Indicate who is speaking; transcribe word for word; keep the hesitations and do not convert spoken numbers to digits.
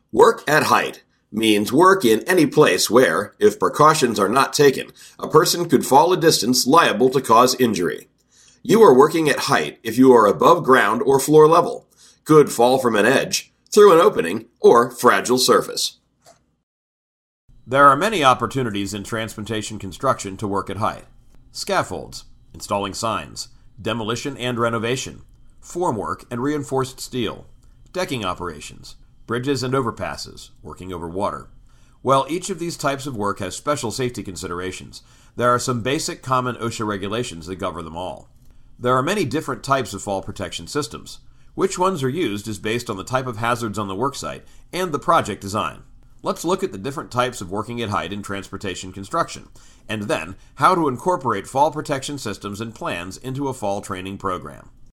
Speaker 1: Work at height means work in any place where, if precautions are not taken, a person could fall a distance liable to cause injury. You are working at height if you are above ground or floor level, could fall from an edge, through an opening, or fragile surface.
Speaker 2: There are many opportunities in transportation construction to work at height. Scaffolds, installing signs, demolition and renovation, formwork and reinforced steel, decking operations, bridges and overpasses, working over water. While each of these types of work has special safety considerations, there are some basic common OSHA regulations that govern them all. There are many different types of fall protection systems. Which ones are used is based on the type of hazards on the worksite and the project design. Let's look at the different types of working at height in transportation construction, and then how to incorporate fall protection systems and plans into a fall training program.